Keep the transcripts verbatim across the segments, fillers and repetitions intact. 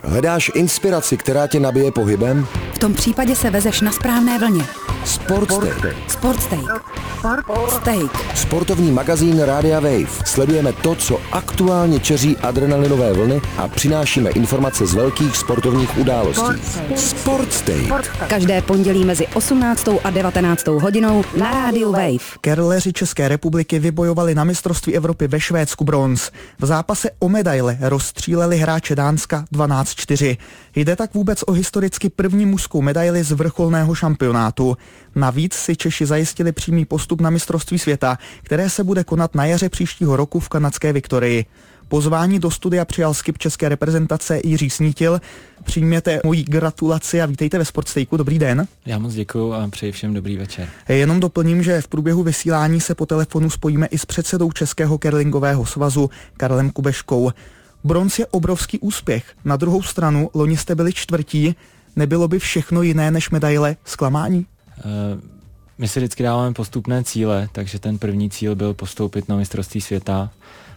Hledáš inspiraci, která tě nabije pohybem? V tom případě se vezeš na správné vlně. Sportstake. Sportstake. Sportstake. Sportovní magazín Rádia Wave. Sledujeme to, co aktuálně čeří adrenalinové vlny a přinášíme informace z velkých sportovních událostí. Sportstake. Každé pondělí mezi osmnáctou a devatenáctou hodinou na Rádiu Wave. Kerleři České republiky vybojovali na mistrovství Evropy ve Švédsku bronz. V zápase o medaile rozstříleli hráče Dánska dvanáct čtyři. Jde tak vůbec o historicky první mužskou medaili z vrcholného šampionátu. Navíc si Češi zajistili přímý postup na mistrovství světa, které se bude konat na jaře příštího roku v kanadské Viktorii. Pozvání do studia přijal skip české reprezentace Jiří Snítil. Přijměte moji gratulaci a vítejte ve Sportstejku. Dobrý den. Já moc děkuju a přeji všem dobrý večer. Jenom doplním, že v průběhu vysílání se po telefonu spojíme i s předsedou Českého curlingového svazu Karlem Kubeškou. Bronz je obrovský úspěch. Na druhou stranu, loni jste byli čtvrtí. Nebylo by všechno jiné než medaile zklamání? Uh, my si vždycky dáváme postupné cíle, takže ten první cíl byl postoupit na mistrovství světa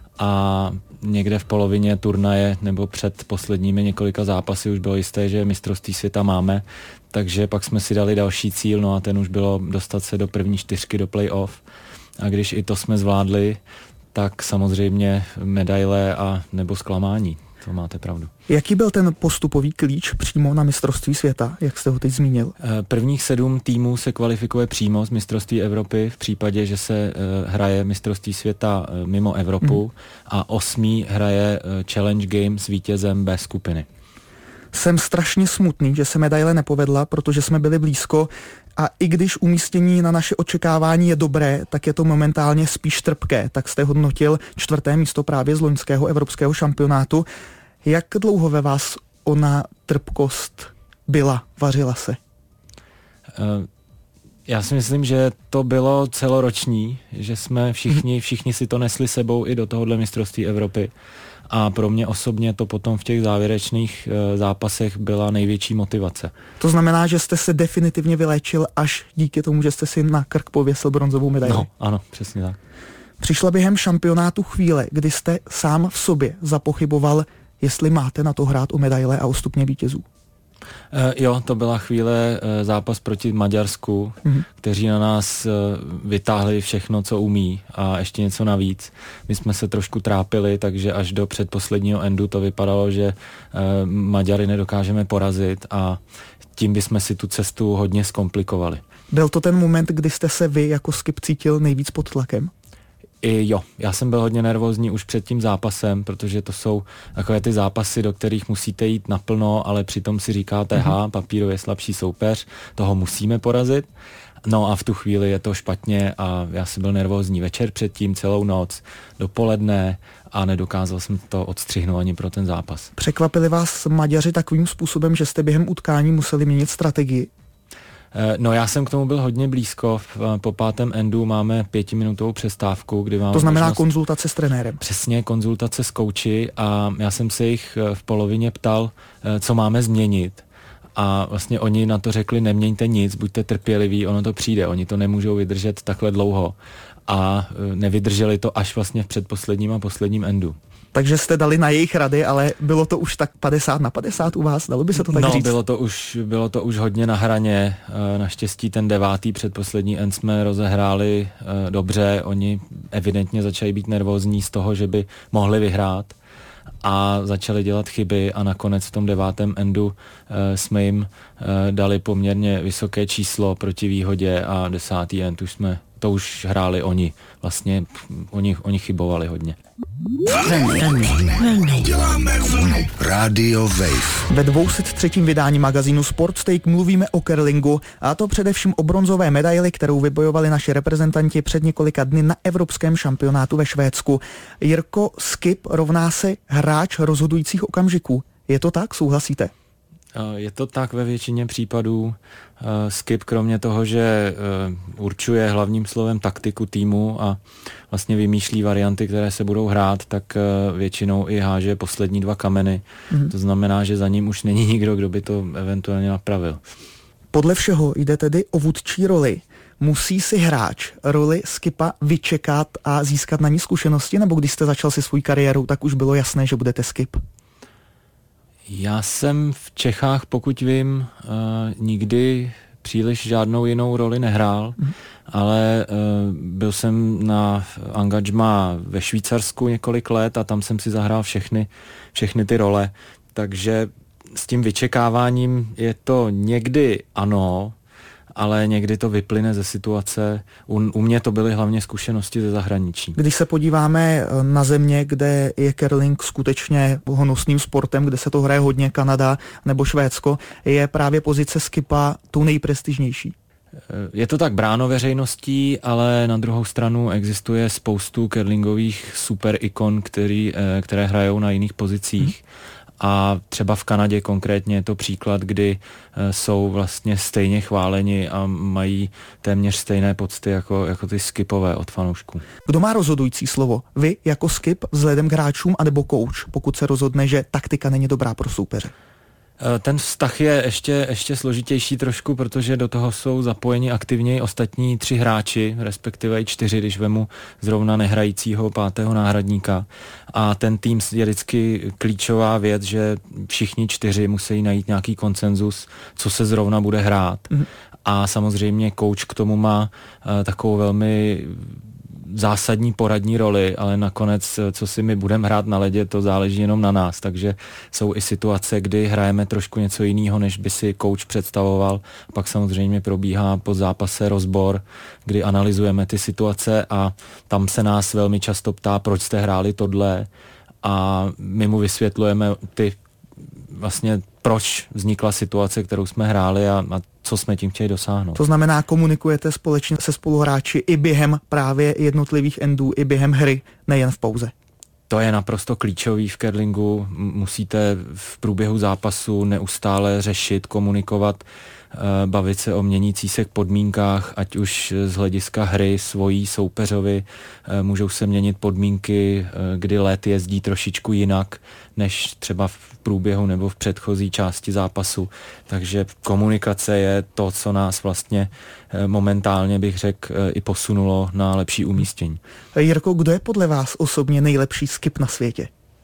a někde v polovině turnaje nebo před posledními několika zápasy už bylo jisté, že mistrovství světa máme, takže pak jsme si dali další cíl, no a ten už bylo dostat se do první čtyřky do play-off. A když i to jsme zvládli, tak samozřejmě medaile a nebo zklamání. To máte pravdu. Jaký byl ten postupový klíč přímo na mistrovství světa, jak jste ho teď zmínil? Prvních sedm týmů se kvalifikuje přímo z mistrovství Evropy v případě, že se hraje mistrovství světa mimo Evropu hmm. a osmý hraje Challenge Games s vítězem B skupiny. Jsem strašně smutný, že se medaile nepovedla, protože jsme byli blízko a i když umístění na naše očekávání je dobré, tak je to momentálně spíš trpké. Tak jste hodnotil čtvrté místo právě z loňského evropského šampionátu. Jak dlouho ve vás ona trpkost byla, vařila se? Uh, já si myslím, že to bylo celoroční, že jsme všichni, všichni si to nesli sebou i do tohohle mistrovství Evropy. A pro mě osobně to potom v těch závěrečných e, zápasech byla největší motivace. To znamená, že jste se definitivně vyléčil až díky tomu, že jste si na krk pověsil bronzovou medaili. No, ano, přesně tak. Přišla během šampionátu chvíle, kdy jste sám v sobě zapochyboval, jestli máte na to hrát o medaile a o stupně vítězů. E, jo, to byla chvíle e, zápas proti Maďarsku, mm-hmm. kteří na nás e, vytáhli všechno, co umí a ještě něco navíc. My jsme se trošku trápili, takže až do předposledního endu to vypadalo, že e, Maďary nedokážeme porazit a tím bychom si tu cestu hodně zkomplikovali. Byl to ten moment, kdy jste se vy jako skip cítil nejvíc pod tlakem? I jo, já jsem byl hodně nervózní už před tím zápasem, protože to jsou takové ty zápasy, do kterých musíte jít naplno, ale přitom si říkáte, mm-hmm. ha, papírově slabší soupeř, toho musíme porazit. No a v tu chvíli je to špatně a já jsem byl nervózní večer předtím, celou noc, dopoledne a nedokázal jsem to odstřihnout ani pro ten zápas. Překvapili vás Maďaři takovým způsobem, že jste během utkání museli měnit strategii? No já jsem k tomu byl hodně blízko. Po pátém endu máme pětiminutovou přestávku, kdy máme To znamená možnost... konzultace s trenérem. Přesně, konzultace s kouči a já jsem se jich v polovině ptal, co máme změnit. A vlastně oni na to řekli, neměňte nic, buďte trpěliví, ono to přijde, oni to nemůžou vydržet takhle dlouho. A nevydrželi to až vlastně v předposledním a posledním endu. Takže jste dali na jejich rady, ale bylo to už tak padesát na padesát u vás, dalo by se to tak no, říct? No, bylo to už, bylo to už hodně na hraně. Naštěstí ten devátý předposlední end jsme rozehráli dobře. Oni evidentně začali být nervózní z toho, že by mohli vyhrát a začali dělat chyby a nakonec v tom devátém endu jsme jim dali poměrně vysoké číslo proti výhodě a desátý end už jsme to už hráli oni. Vlastně oni, oni chybovali hodně. Děláme vlnu. Radio Wave. Ve dvě stě třetím vydání magazínu Sportstake mluvíme o curlingu, a to především o bronzové medaili, kterou vybojovali naši reprezentanti před několika dny na evropském šampionátu ve Švédsku. Jirko, skip rovná se hráč rozhodujících okamžiků. Je to tak? Souhlasíte? Je to tak ve většině případů. Skip kromě toho, že určuje hlavním slovem taktiku týmu a vlastně vymýšlí varianty, které se budou hrát, tak většinou i háže poslední dva kameny. Mm. To znamená, že za ním už není nikdo, kdo by to eventuálně napravil. Podle všeho jde tedy o vůdčí roli. Musí si hráč roli skipa vyčekat a získat na ní zkušenosti, nebo když jste začal si svou kariéru, tak už bylo jasné, že budete skip? Já jsem v Čechách, pokud vím, uh, nikdy příliš žádnou jinou roli nehrál, mm. ale uh, byl jsem na angažmá ve Švýcarsku několik let a tam jsem si zahrál všechny, všechny ty role, takže s tím vyčekáváním je to někdy ano, ale někdy to vyplyne ze situace. U, u mě to byly hlavně zkušenosti ze zahraničí. Když se podíváme na země, kde je curling skutečně honosným sportem, kde se to hraje hodně, Kanada nebo Švédsko, je právě pozice skipa tu nejprestižnější. Je to tak bráno veřejností, ale na druhou stranu existuje spoustu curlingových super ikon, který, které hrajou na jiných pozicích. Hmm. A třeba v Kanadě konkrétně je to příklad, kdy jsou vlastně stejně chváleni a mají téměř stejné pocty jako, jako ty skipové od fanoušků. Kdo má rozhodující slovo? Vy jako skip vzhledem k hráčům anebo coach, pokud se rozhodne, že taktika není dobrá pro soupeře? Ten vztah je ještě, ještě složitější trošku, protože do toho jsou zapojeni aktivněji ostatní tři hráči, respektive i čtyři, když vemu zrovna nehrajícího pátého náhradníka. A ten tým je vždycky klíčová věc, že všichni čtyři musí najít nějaký konsenzus, co se zrovna bude hrát. Mm. A samozřejmě coach k tomu má uh, takovou velmi zásadní poradní roli, ale nakonec, co si my budeme hrát na ledě, to záleží jenom na nás, takže jsou i situace, kdy hrajeme trošku něco jiného, než by si coach představoval. Pak samozřejmě probíhá po zápase rozbor, kdy analyzujeme ty situace a tam se nás velmi často ptá, proč jste hráli tohle a my mu vysvětlujeme ty vlastně proč vznikla situace, kterou jsme hráli a, a co jsme tím chtěli dosáhnout. To znamená, komunikujete společně se spoluhráči i během právě jednotlivých endů, i během hry, nejen v pauze. To je naprosto klíčový v curlingu. Musíte v průběhu zápasu neustále řešit, komunikovat, bavit se o měnící se podmínkách, ať už z hlediska hry svojí soupeřovi. Můžou se měnit podmínky, kdy led jezdí trošičku jinak, než třeba v průběhu nebo v předchozí části zápasu. Takže komunikace je to, co nás vlastně momentálně, bych řekl, i posunulo na lepší umístění. Jirko, kdo je podle vás osobně nejlepší skip na světě?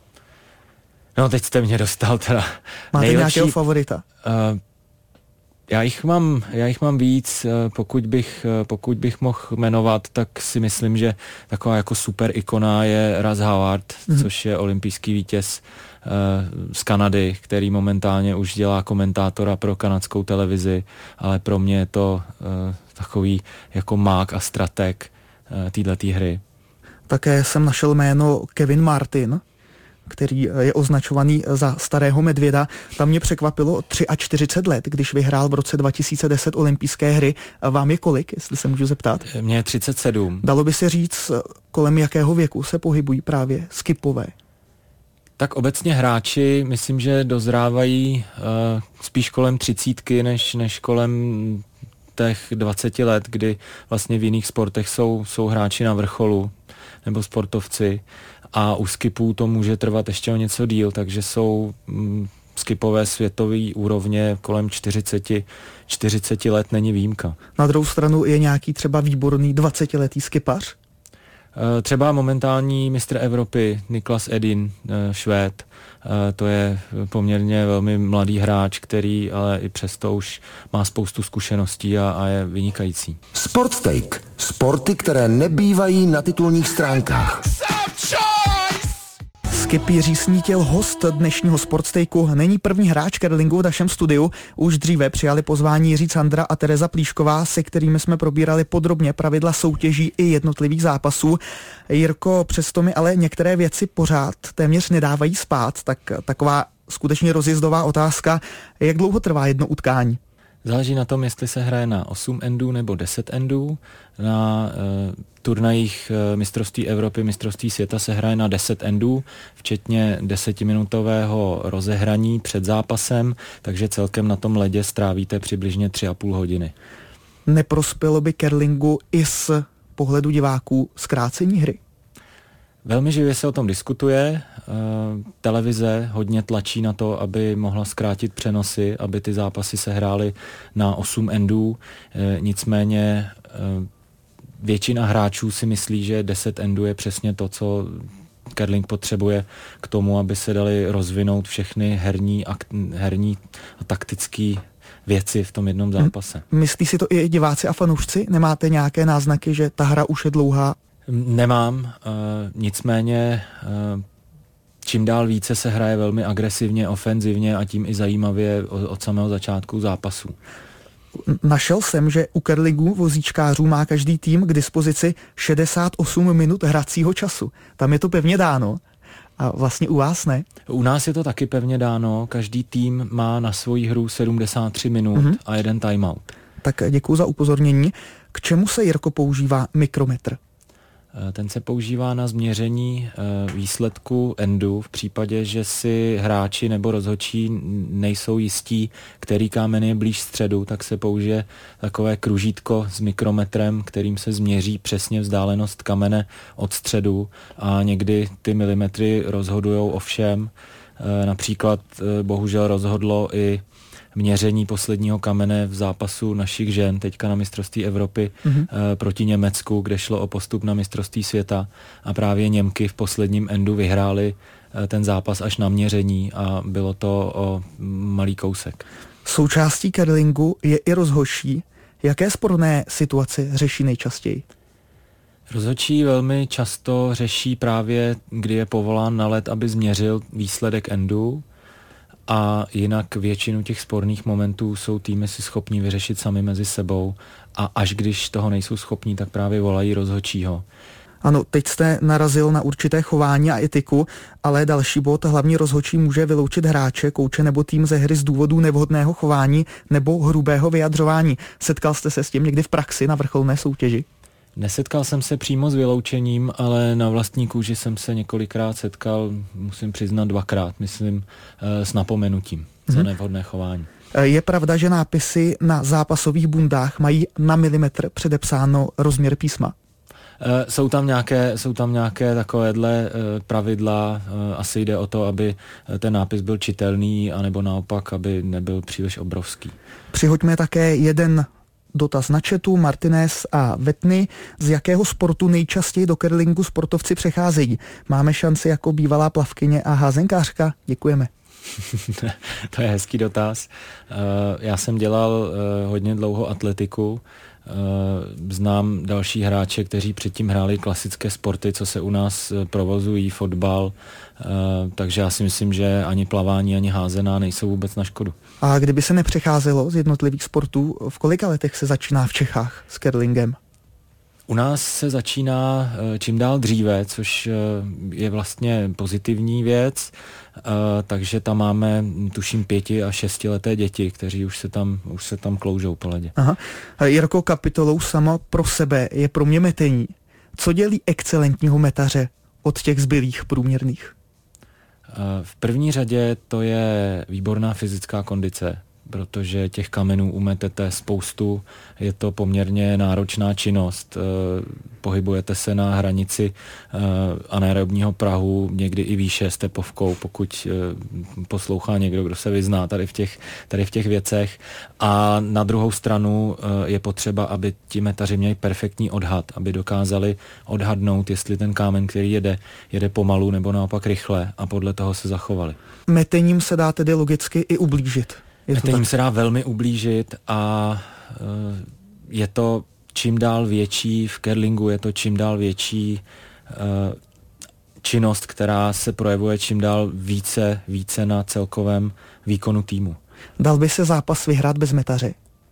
No, teď jste mě dostal teda. Máte nejlepší, nějakého favorita? Uh, Já jich mám, já jich mám víc, pokud bych, pokud bych mohl jmenovat, tak si myslím, že taková jako super ikona je Russ Howard, mm. což je olympijský vítěz uh, z Kanady, který momentálně už dělá komentátora pro kanadskou televizi, ale pro mě je to uh, takový jako mák a strateg uh, téhletý hry. Také jsem našel jméno Kevin Martin, který je označovaný za starého medvěda. Tam mě překvapilo čtyřicet tři let, když vyhrál v roce dva tisíce deset olympijské hry. Vám je kolik, jestli se můžu zeptat? Mně je třicet sedm. Dalo by se říct, kolem jakého věku se pohybují právě skipové? Tak obecně hráči, myslím, že dozrávají uh, spíš kolem třicítky, než, než kolem těch dvaceti let, kdy vlastně v jiných sportech jsou, jsou hráči na vrcholu nebo sportovci. A u skipů to může trvat ještě o něco díl, takže jsou mm, skipové světové úrovně kolem čtyřicet, čtyřicet let, není výjimka. Na druhou stranu je nějaký třeba výborný dvacetiletý skipař? E, třeba momentální mistr Evropy Niklas Edin, e, Švéd. E, to je poměrně velmi mladý hráč, který ale i přesto už má spoustu zkušeností a, a je vynikající. Sportstake. Sporty, které nebývají na titulních stránkách. Skip Jiří Snítil, host dnešního Sportstejku, není první hráč curlingu v našem studiu. Už dříve přijali pozvání Jiří Candra a Tereza Plíšková, se kterými jsme probírali podrobně pravidla soutěží i jednotlivých zápasů. Jirko, přesto mi ale některé věci pořád téměř nedávají spát, tak taková skutečně rozjezdová otázka, jak dlouho trvá jedno utkání? Záleží na tom, jestli se hraje na osm endů nebo deset endů. Na uh, turnajích uh, mistrovství Evropy, mistrovství světa se hraje na deset endů, včetně desetiminutového rozehraní před zápasem, takže celkem na tom ledě strávíte přibližně tři a půl hodiny. Neprospělo by curlingu i z pohledu diváků zkrácení hry? Velmi živě se o tom diskutuje. Televize hodně tlačí na to, aby mohla zkrátit přenosy, aby ty zápasy se hrály na osm endů. Nicméně většina hráčů si myslí, že deset endů je přesně to, co curling potřebuje k tomu, aby se daly rozvinout všechny herní, akt, herní a taktické věci v tom jednom zápase. Myslí si to i diváci a fanoušci? Nemáte nějaké náznaky, že ta hra už je dlouhá? Nemám, uh, nicméně uh, čím dál více se hraje velmi agresivně, ofenzivně a tím i zajímavě od, od samého začátku zápasu. Našel jsem, že u curlingu vozíčkářů má každý tým k dispozici šedesát osm minut hracího času. Tam je to pevně dáno. A vlastně u vás ne? U nás je to taky pevně dáno. Každý tým má na svoji hru sedmdesát tři minut mm-hmm. a jeden timeout. Tak děkuji za upozornění. K čemu se, Jirko, používá mikrometr? Ten se používá na změření výsledku endu v případě, že si hráči nebo rozhodčí nejsou jistí, který kámen je blíž středu, tak se použije takové kružítko s mikrometrem, kterým se změří přesně vzdálenost kamene od středu a někdy ty milimetry rozhodujou o všem. Například bohužel rozhodlo i měření posledního kamene v zápasu našich žen teďka na mistrovství Evropy mm-hmm. e, proti Německu, kde šlo o postup na mistrovství světa a právě Němky v posledním endu vyhrály e, ten zápas až na měření a bylo to o malý kousek. Součástí curlingu je i rozhodčí. Jaké sporné situace řeší nejčastěji? Rozhodčí velmi často řeší právě, kdy je povolán na led, aby změřil výsledek endu. A jinak většinu těch sporných momentů jsou týmy si schopní vyřešit sami mezi sebou a až když toho nejsou schopní, tak právě volají rozhodčího. Ano, teď jste narazil na určité chování a etiku, ale další bod, hlavní rozhodčí může vyloučit hráče, kouče nebo tým ze hry z důvodu nevhodného chování nebo hrubého vyjadřování. Setkal jste se s tím někdy v praxi na vrcholné soutěži? Nesetkal jsem se přímo s vyloučením, ale na vlastní kůži jsem se několikrát setkal, musím přiznat dvakrát, myslím, s napomenutím za nevhodné chování. Je pravda, že nápisy na zápasových bundách mají na milimetr předepsáno rozměr písma? Jsou tam nějaké, jsou tam nějaké takovéhle pravidla, asi jde o to, aby ten nápis byl čitelný, anebo naopak, aby nebyl příliš obrovský. Přihoďme také jeden dotaz na chatu, Martinez a Vetny. Z jakého sportu nejčastěji do curlingu sportovci přecházejí? Máme šanci jako bývalá plavkyně a házenkářka? Děkujeme. To je hezký dotaz. Já jsem dělal hodně dlouho atletiku. Znám další hráče, kteří předtím hráli klasické sporty, co se u nás provozují, fotbal, takže já si myslím, že ani plavání, ani házená nejsou vůbec na škodu. A kdyby se nepřecházelo z jednotlivých sportů, v kolika letech se začíná v Čechách s curlingem? U nás se začíná čím dál dříve, což je vlastně pozitivní věc, takže tam máme, tuším, pěti a šestileté děti, kteří už se tam, už se tam kloužou po ledě. Aha. Jirko, kapitolou sama pro sebe je pro mě metení. Co dělí excelentního metaře od těch zbylých průměrných? V první řadě to je výborná fyzická kondice, protože těch kamenů umetete spoustu, je to poměrně náročná činnost, pohybujete se na hranici anaerobního prahu, někdy i výše stepovkou, pokud poslouchá někdo, kdo se vyzná tady v těch, tady v těch věcech. A na druhou stranu je potřeba, aby ti metaři měli perfektní odhad, aby dokázali odhadnout, jestli ten kámen, který jede, jede pomalu nebo naopak rychle a podle toho se zachovali. Metením se dá tedy logicky i ublížit. Metením se dá velmi ublížit a je to čím dál větší, v curlingu je to čím dál větší činnost, která se projevuje čím dál více, více na celkovém výkonu týmu. Dal by se zápas vyhrát bez metaře?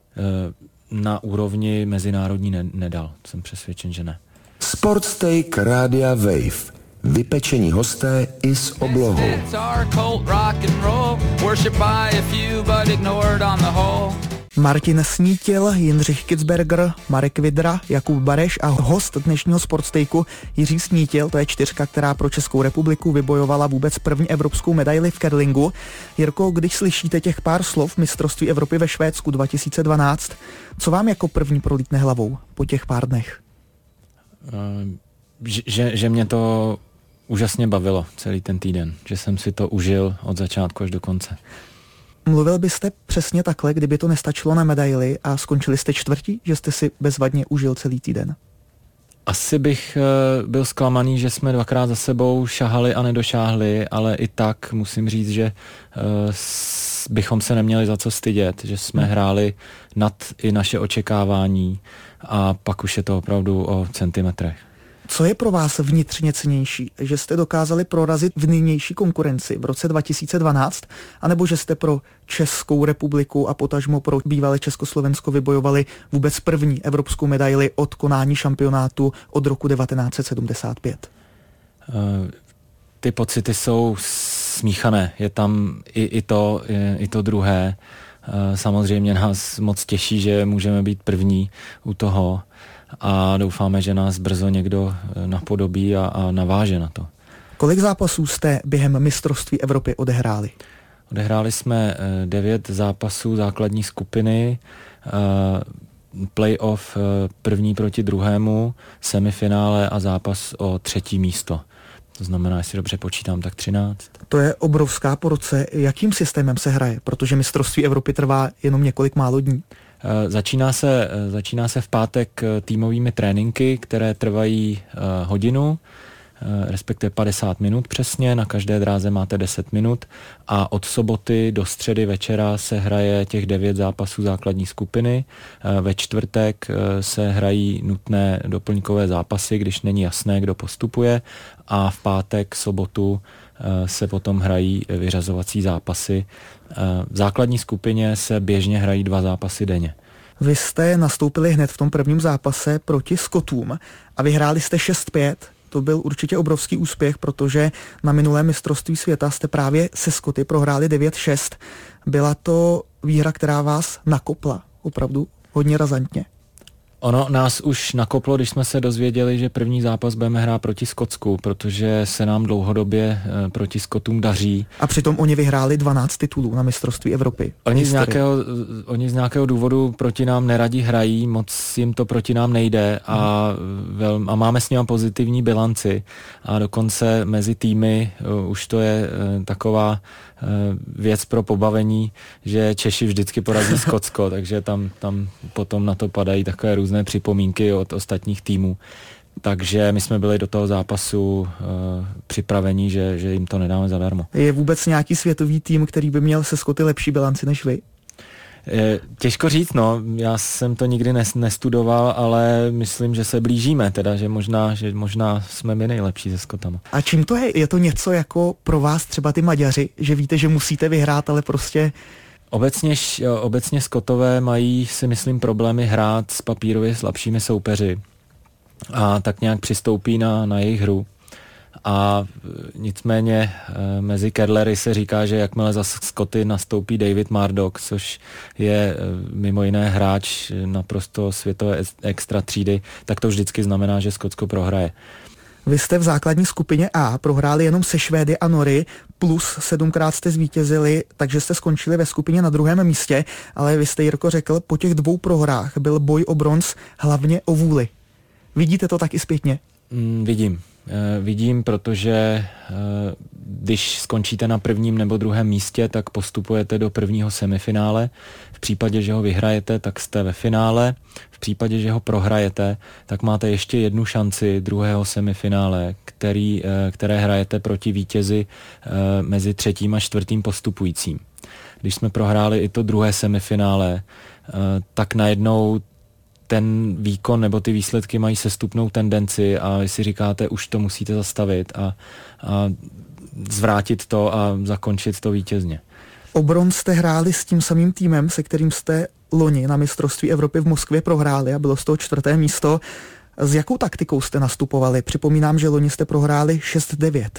Na úrovni mezinárodní ne- nedal, jsem přesvědčen, že ne. Sportsteak Rádia Wave. Vypečení hosté i s oblohou. Martin Snítil, Jindřich Kitzberger, Marek Vidra, Jakub Bareš a host dnešního Sportstejku Jiří Snítil, to je čtyřka, která pro Českou republiku vybojovala vůbec první evropskou medaili v curlingu. Jirko, když slyšíte těch pár slov mistrovství Evropy ve Švédsku dva tisíce dvanáct, co vám jako první prolítne hlavou po těch pár dnech? Uh, že, že mě to úžasně bavilo celý ten týden, že jsem si to užil od začátku až do konce. Mluvil byste přesně takhle, kdyby to nestačilo na medaili a skončili jste čtvrtí, že jste si bezvadně užil celý týden? Asi bych byl zklamaný, že jsme dvakrát za sebou šahali a nedošáhli, ale i tak musím říct, že bychom se neměli za co stydět, že jsme hráli nad i naše očekávání a pak už je to opravdu o centimetrech. Co je pro vás vnitřně cennější? Že jste dokázali prorazit v nynější konkurenci v roce dva tisíce dvanáct, anebo že jste pro Českou republiku a potažmo pro bývalé Československo vybojovali vůbec první evropskou medaili od konání šampionátu od roku devatenáct set sedmdesát pět? Ty pocity jsou smíchané. Je tam i, i, to, i, i to druhé. Samozřejmě nás moc těší, že můžeme být první u toho a doufáme, že nás brzo někdo napodobí a, a naváže na to. Kolik zápasů jste během mistrovství Evropy odehráli? Odehráli jsme devět zápasů základní skupiny, playoff první proti druhému, semifinále a zápas o třetí místo. To znamená, jestli dobře počítám, tak třináct. To je obrovská porce. Jakým systémem se hraje? Protože mistrovství Evropy trvá jenom několik málo dní. Začíná se, začíná se v pátek týmovými tréninky, které trvají hodinu, respektive padesát minut přesně, na každé dráze máte deset minut a od soboty do středy večera se hraje těch devět zápasů základní skupiny. Ve čtvrtek se hrají nutné doplňkové zápasy, když není jasné, kdo postupuje a v pátek, sobotu se potom hrají vyřazovací zápasy. V základní skupině se běžně hrají dva zápasy denně. Vy jste nastoupili hned v tom prvním zápase proti Skotům a vyhráli jste šest pět. To byl určitě obrovský úspěch, protože na minulém mistrovství světa jste právě se Skoty prohráli devět šest. Byla to výhra, která vás nakopla opravdu hodně razantně. Ono nás už nakoplo, když jsme se dozvěděli, že první zápas budeme hrát proti Skotsku, protože se nám dlouhodobě e, proti Skotům daří. A přitom oni vyhráli dvanáct titulů na mistrovství Evropy. Oni z, nějakého, oni z nějakého důvodu proti nám neradí hrají, moc jim to proti nám nejde a, vel, a máme s nimi pozitivní bilanci a dokonce mezi týmy uh, už to je uh, taková věc pro pobavení, že Češi vždycky porazí Skotsko, takže tam, tam potom na to padají takové různé připomínky od ostatních týmů. Takže my jsme byli do toho zápasu uh, připraveni, že, že jim to nedáme zadarmo. Je vůbec nějaký světový tým, který by měl se Skoty lepší bilanci než vy? Těžko říct, no, já jsem to nikdy nes, nestudoval, ale myslím, že se blížíme, teda, že možná, že možná jsme my nejlepší se Skotama. A čím to je? Je to něco jako pro vás třeba ty Maďaři, že víte, že musíte vyhrát, ale prostě... Obecně, obecně Skotové mají, si myslím, problémy hrát s papírově slabšími soupeři a tak nějak přistoupí na, na jejich hru. A nicméně e, mezi Kedlery se říká, že jakmile za Skoty nastoupí David Murdoch, což je e, mimo jiné hráč naprosto světové extra třídy, tak to vždycky znamená, že Skotsko prohraje. Vy jste v základní skupině A prohráli jenom se Švédy a Nory, plus sedmkrát jste zvítězili, takže jste skončili ve skupině na druhém místě, ale vy jste, Jirko, řekl, po těch dvou prohrách byl boj o bronz hlavně o vůli. Vidíte to tak i zpětně? Mm, vidím. Vidím, protože když skončíte na prvním nebo druhém místě, tak postupujete do prvního semifinále. V případě, že ho vyhrajete, tak jste ve finále. V případě, že ho prohrajete, tak máte ještě jednu šanci druhého semifinále, který, které hrajete proti vítězi mezi třetím a čtvrtým postupujícím. Když jsme prohráli i to druhé semifinále, tak najednou ten výkon nebo ty výsledky mají sestupnou tendenci a vy si říkáte, už to musíte zastavit a, a zvrátit to a zakončit to vítězně. O bronz jste hráli s tím samým týmem, se kterým jste loni na mistrovství Evropy v Moskvě prohráli a bylo z toho čtvrté místo. S jakou taktikou jste nastupovali? Připomínám, že loni jste prohráli šest devět.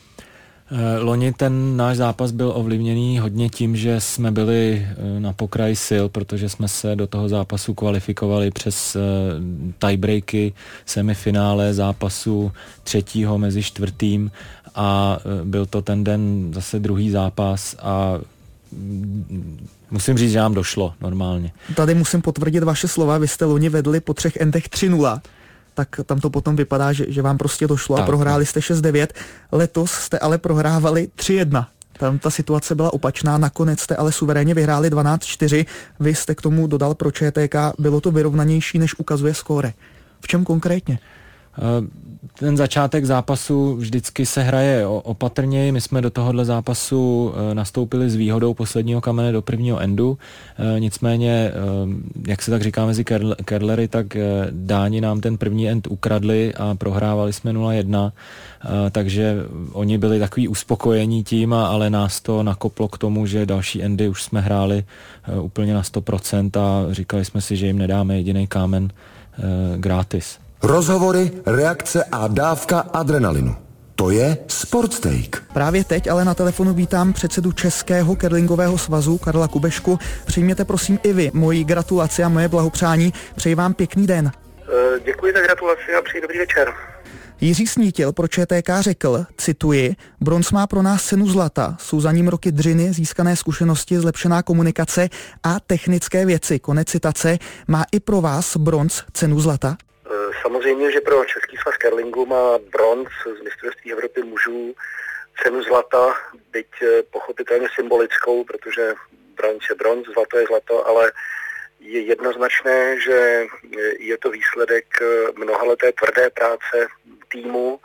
Loni ten náš zápas byl ovlivněný hodně tím, že jsme byli na pokraji sil, protože jsme se do toho zápasu kvalifikovali přes tiebreaky, semifinále zápasu třetího mezi čtvrtým a byl to ten den zase druhý zápas a musím říct, že nám došlo normálně. Tady musím potvrdit vaše slova, vy jste loni vedli po třech endech tři nula. Tak tam to potom vypadá, že, že vám prostě došlo tak, a prohráli jste šest devět. Letos jste ale prohrávali tři jedna. Tam ta situace byla opačná, nakonec jste ale suverénně vyhráli dvanáct čtyři. Vy jste k tomu dodal pro ČTK, bylo to vyrovnanější, než ukazuje skóre. V čem konkrétně? Ten začátek zápasu vždycky se hraje opatrněji. My jsme do tohohle zápasu nastoupili s výhodou posledního kamene do prvního endu. Nicméně, jak se tak říká mezi kerlery, tak Dáni nám ten první end ukradli a prohrávali jsme nula jedna. Takže oni byli takový uspokojení tím, ale nás to nakoplo k tomu, že další endy už jsme hráli úplně na sto procent a říkali jsme si, že jim nedáme jediný kámen gratis. Rozhovory, reakce a dávka adrenalinu. To je Sportsteak. Právě teď ale na telefonu vítám předsedu Českého curlingového svazu Karla Kubešku. Přijměte prosím i vy moji gratulaci a moje blahopřání. Přeji vám pěkný den. Děkuji za gratulaci a přeji dobrý večer. Jiří Snítil pro ČTK řekl, cituji, bronz má pro nás cenu zlata, jsou za ním roky dřiny, získané zkušenosti, zlepšená komunikace a technické věci. Konec citace. Má i pro vás bronz cenu zlata? Samozřejmě, že pro Český svaz curlingu má bronz z mistrovství Evropy mužů cenu zlata, byť pochopitelně symbolickou, protože bronz je bronz, zlato je zlato, ale je jednoznačné, že je to výsledek mnohaleté tvrdé práce týmu,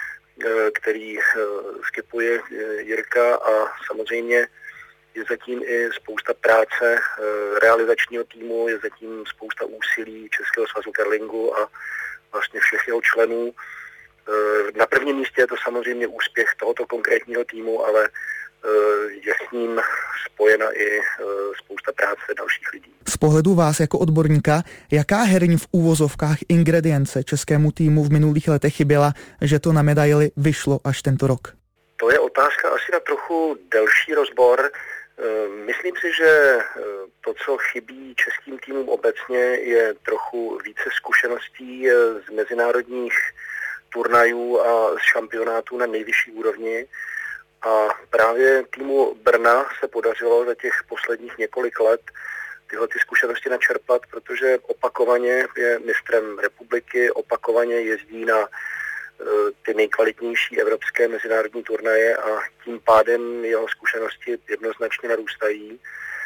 který skipuje Jirka, a samozřejmě je zatím i spousta práce realizačního týmu, je zatím spousta úsilí Českého svazu curlingu a vlastně všech jeho členů. Na prvním místě je to samozřejmě úspěch tohoto konkrétního týmu, ale je s ním spojena i spousta práce dalších lidí. Z pohledu vás jako odborníka, jaká herní v úvozovkách ingredience českému týmu v minulých letech chyběla, že to na medaili vyšlo až tento rok? To je otázka asi na trochu delší rozbor. Myslím si, že to, co chybí českým týmům obecně, je trochu více zkušeností z mezinárodních turnajů a z šampionátů na nejvyšší úrovni. A právě týmu Brna se podařilo za těch posledních několik let tyhle ty zkušenosti načerpat, protože opakovaně je mistrem republiky, opakovaně jezdí na ty nejkvalitnější evropské mezinárodní turnaje a tím pádem jeho zkušenosti jednoznačně narůstají.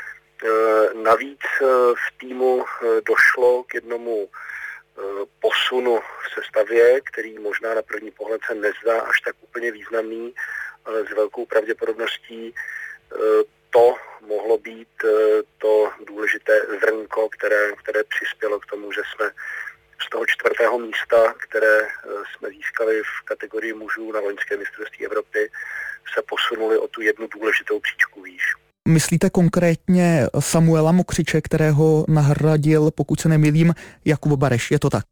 Navíc v týmu došlo k jednomu posunu v sestavě, který možná na první pohled se nezdá až tak úplně významný, ale s velkou pravděpodobností to mohlo být to důležité zrnko, které, které přispělo k tomu, že jsme z toho čtvrtého místa, které jsme získali v kategorii mužů na loňské mistrovství Evropy, se posunuli o tu jednu důležitou příčku výš. Myslíte konkrétně Samuela Mokřiče, kterého nahradil, pokud se nemýlím, Jakub Bareš, je to tak?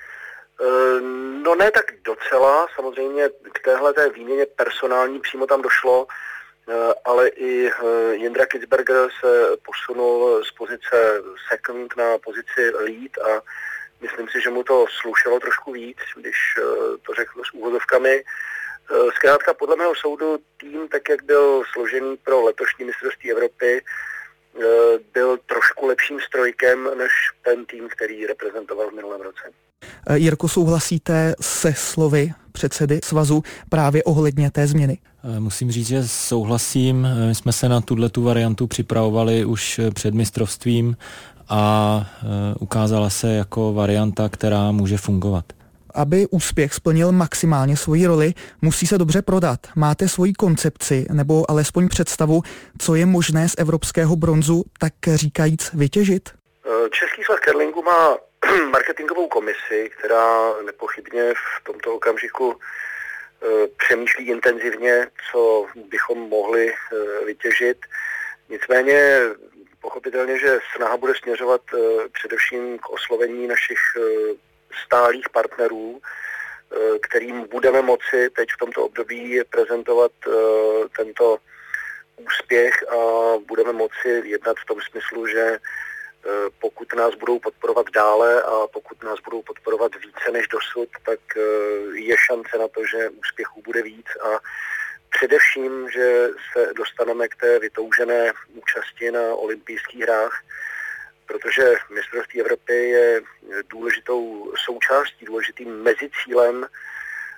No ne tak docela, samozřejmě k téhleté výměně personální přímo tam došlo, ale i Jindra Kitzberger se posunul z pozice second na pozici lead a myslím si, že mu to slušelo trošku víc, když to řeknu s úvodovkami. Zkrátka podle mého soudu tým, tak jak byl složený pro letošní mistrovství Evropy, byl trošku lepším strojkem než ten tým, který reprezentoval v minulém roce. Jirko, souhlasíte se slovy předsedy svazu právě ohledně té změny? Musím říct, že souhlasím. My jsme se na tuhletu variantu připravovali už před mistrovstvím a ukázala se jako varianta, která může fungovat. Aby úspěch splnil maximálně svoji roli, musí se dobře prodat. Máte svoji koncepci nebo alespoň představu, co je možné z evropského bronzu, tak říkajíc, vytěžit? Český svaz curlingu má marketingovou komisi, která nepochybně v tomto okamžiku přemýšlí intenzivně, co bychom mohli vytěžit. Nicméně pochopitelně, že snaha bude směřovat především k oslovení našich stálých partnerů, kterým budeme moci teď v tomto období prezentovat tento úspěch a budeme moci jednat v tom smyslu, že pokud nás budou podporovat dále a pokud nás budou podporovat více než dosud, tak je šance na to, že úspěchů bude víc a především, že se dostaneme k té vytoužené účasti na olympijských hrách, protože mistrovství Evropy je důležitou součástí, důležitým mezicílem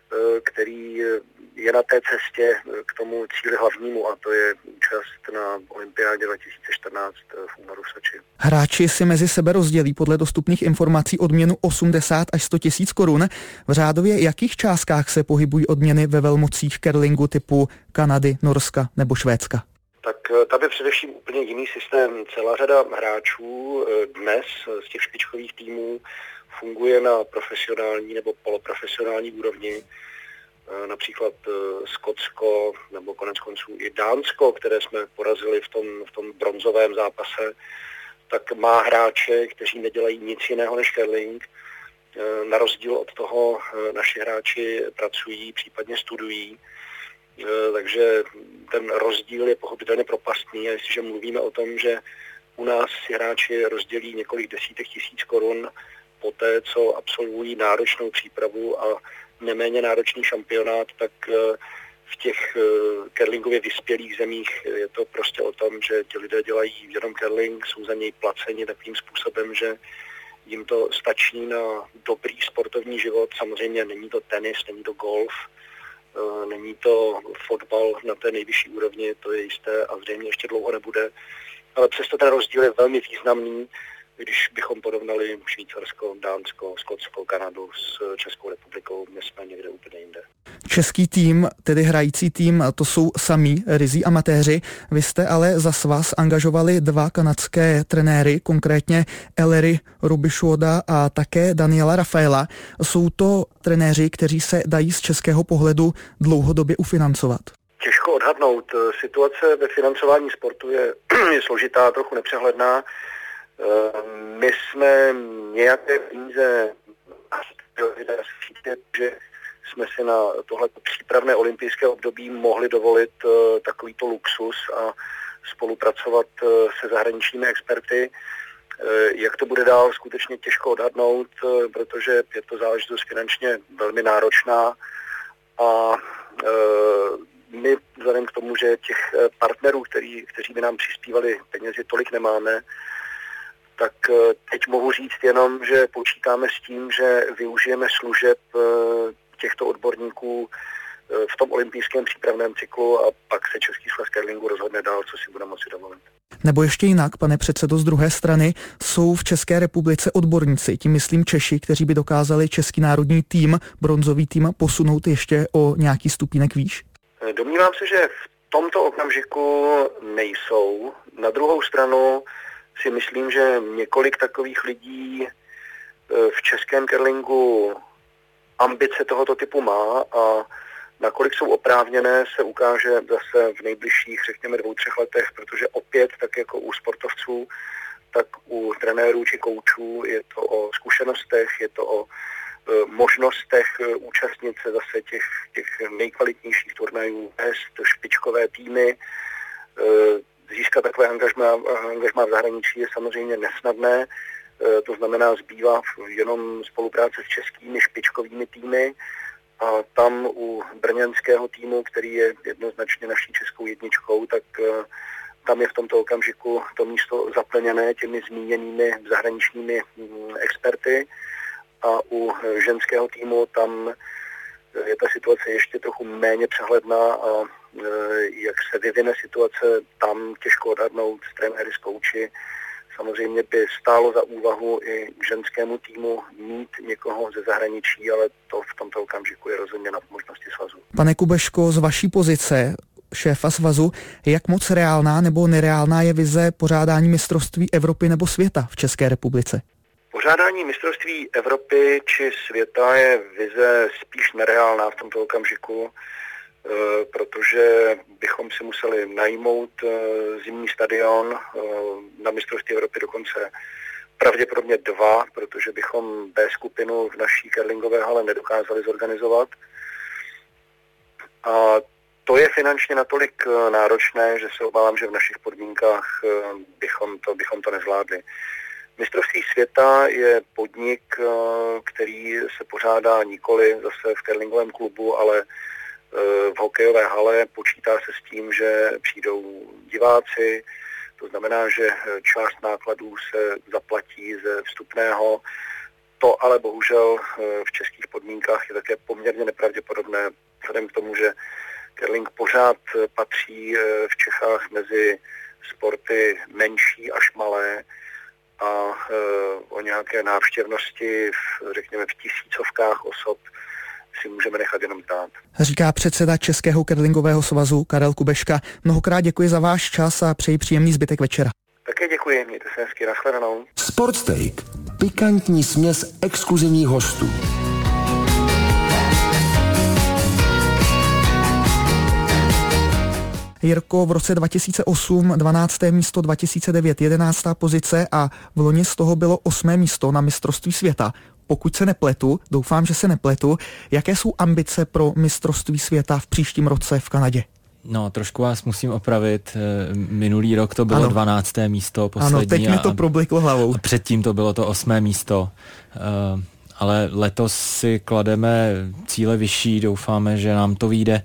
který je na té cestě k tomu cíli hlavnímu, a to je účast na olympiádě dva tisíce čtrnáct v únoru v Soči. Hráči si mezi sebe rozdělí podle dostupných informací odměnu osmdesát až sto tisíc korun. V řádově jakých částkách se pohybují odměny ve velmocích curlingu typu Kanady, Norska nebo Švédska? Tak tam je především úplně jiný systém. Celá řada hráčů dnes z těch špičkových týmů funguje na profesionální nebo poloprofesionální úrovni. Například Skotsko nebo konec konců i Dánsko, které jsme porazili v tom, v tom bronzovém zápase, tak má hráče, kteří nedělají nic jiného než curling. Na rozdíl od toho naši hráči pracují, případně studují. Takže ten rozdíl je pochopitelně propastný, a jestliže mluvíme o tom, že u nás si hráči rozdělí několik desítek tisíc korun poté, co absolvují náročnou přípravu a neméně náročný šampionát, tak v těch curlingově vyspělých zemích je to prostě o tom, že ti lidé dělají jenom curling, jsou za něj placeni takovým způsobem, že jim to stačí na dobrý sportovní život. Samozřejmě není to tenis, není to golf, není to fotbal na té nejvyšší úrovni, to je jisté a zřejmě ještě dlouho nebude, ale přesto ten rozdíl je velmi významný, když bychom porovnali Švýcarsko, Dánsko, Skotsko, Kanadu s Českou republikou, my jsme někde úplně jinde. Český tým, tedy hrající tým, to jsou samí ryzí amatéři. Vy jste ale za svaz angažovali dva kanadské trenéry, konkrétně Ellery Robichaуда a také Daniela Rafaela. Jsou to trenéři, kteří se dají z českého pohledu dlouhodobě ufinancovat? Těžko odhadnout. Situace ve financování sportu je, je složitá, trochu nepřehledná. My jsme nějaké peníze, že jsme si na tohle přípravné olympijské období mohli dovolit takovýto luxus a spolupracovat se zahraničními experty. Jak to bude dál, skutečně těžko odhadnout, protože je to záležitost finančně velmi náročná a my vzhledem k tomu, že těch partnerů, který, kteří by nám přispívali penězi, tolik nemáme, tak teď mohu říct jenom, že počítáme s tím, že využijeme služeb těchto odborníků v tom olympijském přípravném cyklu a pak se Český svaz curlingu rozhodne dál, co si bude moci dovolit. Nebo ještě jinak, pane předsedo, z druhé strany jsou v České republice odborníci, tím myslím Češi, kteří by dokázali český národní tým, bronzový tým, posunout ještě o nějaký stupínek výš? Domnívám se, že v tomto okamžiku nejsou. Na druhou stranu si myslím, že několik takových lidí v českém curlingu ambice tohoto typu má a nakolik jsou oprávněné, se ukáže zase v nejbližších, řekněme, dvou, třech letech, protože opět, tak jako u sportovců, tak u trenérů či koučů je to o zkušenostech, je to o možnostech účastnit se zase těch, těch nejkvalitnějších turnajů, vést špičkové týmy. Získat takové angažmá, angažmá v zahraničí je samozřejmě nesnadné, to znamená zbývá jenom spolupráce s českými špičkovými týmy a tam u brněnského týmu, který je jednoznačně naší českou jedničkou, tak tam je v tomto okamžiku to místo zaplněné těmi zmíněnými zahraničními experty a u ženského týmu tam je ta situace ještě trochu méně přehledná a jak se vyvine situace, tam těžko odhadnout s trenéry, s kouči. Samozřejmě by stálo za úvahu i ženskému týmu mít někoho ze zahraničí, ale to v tomto okamžiku je rozhodně na možnosti svazu. Pane Kubeško, z vaší pozice šéfa svazu, jak moc reálná nebo nereálná je vize pořádání mistrovství Evropy nebo světa v České republice? Pořádání mistrovství Evropy či světa je vize spíš nereálná v tomto okamžiku, protože bychom si museli najmout zimní stadion, na mistrovství Evropy dokonce pravděpodobně dva, protože bychom B skupinu v naší curlingové hale nedokázali zorganizovat. A to je finančně natolik náročné, že se obávám, že v našich podmínkách bychom to, bychom to nezvládli. Mistrovství světa je podnik, který se pořádá nikoli zase v curlingovém klubu, ale v hokejové hale. Počítá se s tím, že přijdou diváci, to znamená, že část nákladů se zaplatí ze vstupného To ale bohužel v českých podmínkách je také poměrně nepravděpodobné, vzhledem k tomu, že curling pořád patří v Čechách mezi sporty menší až malé a o nějaké návštěvnosti, v, řekněme, v tisícovkách osob si můžeme nechat jenom ptát. Říká předseda Českého curlingového svazu Karel Kubeška. Mnohokrát děkuji za váš čas a přeji příjemný zbytek večera. Také děkuji, mějte se hezky, nashledanou. Sportsteak. Pikantní směs exkluzivních hostů. Jirko, v roce dva tisíce osm dvanácté místo, dva tisíce devět jedenáctá pozice a v loni z toho bylo osmé místo na mistrovství světa. Pokud se nepletu, doufám, že se nepletu, jaké jsou ambice pro mistrovství světa v příštím roce v Kanadě? No, trošku vás musím opravit. Minulý rok to bylo ano. dvanácté místo, poslední. Ano, teď mi to probliklo hlavou. A předtím to bylo to osmé místo. Uh, ale letos si klademe cíle vyšší, doufáme, že nám to vyjde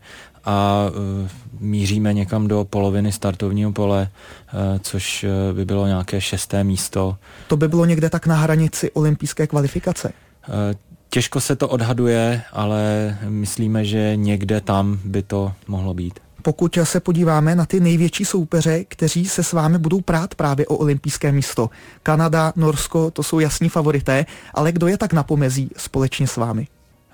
a uh, míříme někam do poloviny startovního pole, uh, což uh, by bylo nějaké šesté místo. To by bylo někde tak na hranici olympijské kvalifikace? Uh, těžko se to odhaduje, ale myslíme, že někde tam by to mohlo být. Pokud se podíváme na ty největší soupeře, kteří se s vámi budou prát právě o olympijské místo. Kanada, Norsko, to jsou jasní favorité, ale kdo je tak na pomezí společně s vámi?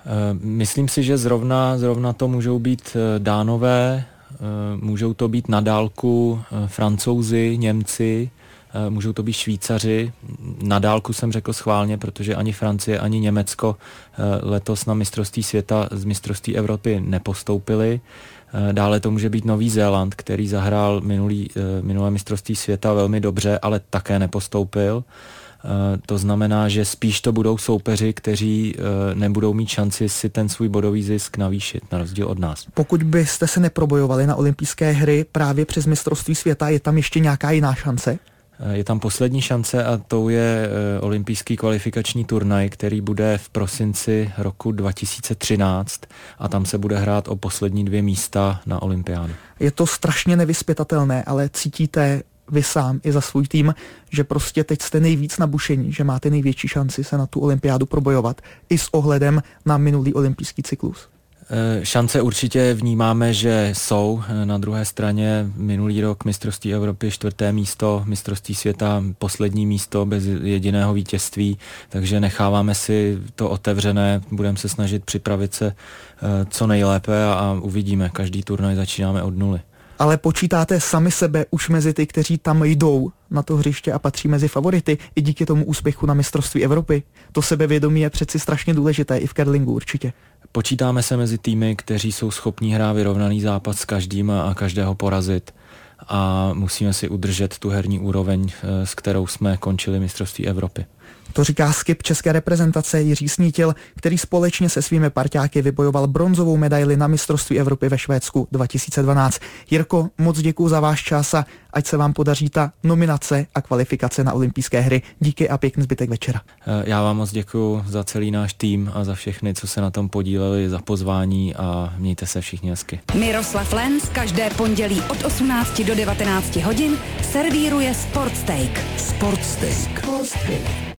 Myslím si, že zrovna, zrovna to můžou být Dánové, můžou to být na dálku Francouzi, Němci, můžou to být Švýcaři. Na dálku jsem řekl schválně, protože ani Francie, ani Německo letos na mistrovství světa z mistrovství Evropy nepostoupili. Dále to může být Nový Zéland, který zahrál minulý, minulé mistrovství světa velmi dobře, ale také nepostoupil. To znamená, že spíš to budou soupeři, kteří nebudou mít šanci si ten svůj bodový zisk navýšit, na rozdíl od nás. Pokud byste se neprobojovali na olympijské hry právě přes mistrovství světa, je tam ještě nějaká jiná šance? Je tam poslední šance a to je olympijský kvalifikační turnaj, který bude v prosinci roku dva tisíce třináct a tam se bude hrát o poslední dvě místa na olympiádu. Je to strašně nevyzpytatelné, ale cítíte vy sám i za svůj tým, že prostě teď jste nejvíc nabušení, že máte největší šanci se na tu olympiádu probojovat i s ohledem na minulý olympijský cyklus? Šance určitě vnímáme, že jsou. Na druhé straně minulý rok mistrovství Evropy čtvrté místo, mistrovství světa poslední místo bez jediného vítězství, takže necháváme si to otevřené, budeme se snažit připravit se co nejlépe a, a uvidíme. Každý turnaj začínáme od nuly. Ale počítáte sami sebe už mezi ty, kteří tam jdou na to hřiště a patří mezi favority i díky tomu úspěchu na mistrovství Evropy? To sebevědomí je přeci strašně důležité i v curlingu určitě. Počítáme se mezi týmy, kteří jsou schopní hrát vyrovnaný zápas s každým a každého porazit a musíme si udržet tu herní úroveň, s kterou jsme končili mistrovství Evropy. To říká skip české reprezentace Jiří Snítil, který společně se svými parťáky vybojoval bronzovou medaili na mistrovství Evropy ve Švédsku dva tisíce dvanáct. Jirko, moc děkuju za váš čas a ať se vám podaří ta nominace a kvalifikace na olympijské hry. Díky a pěkný zbytek večera. Já vám moc děkuju za celý náš tým a za všechny, co se na tom podíleli, za pozvání a mějte se všichni hezky. Miroslav Lenz každé pondělí od osmnácti do devatenácti hodin servíruje Sportsteak. Sportsteak. Sportsteak.